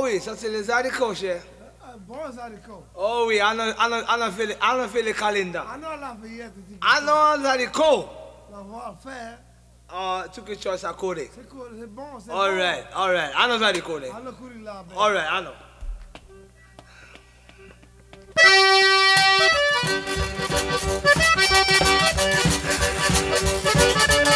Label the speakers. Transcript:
Speaker 1: oui, ça c'est les haricots, cher.
Speaker 2: Bons haricots.
Speaker 1: Oh oui, on a fait le calendar.
Speaker 2: I know la veillette.
Speaker 1: On a les haricots.
Speaker 2: La voir faire.
Speaker 1: Tu que chose à côté.
Speaker 2: C'est cool, c'est bon, c'est
Speaker 1: All
Speaker 2: bon.
Speaker 1: right, all right. On a les haricots.
Speaker 2: I know courir là.
Speaker 1: All right, I know.
Speaker 3: Thank you.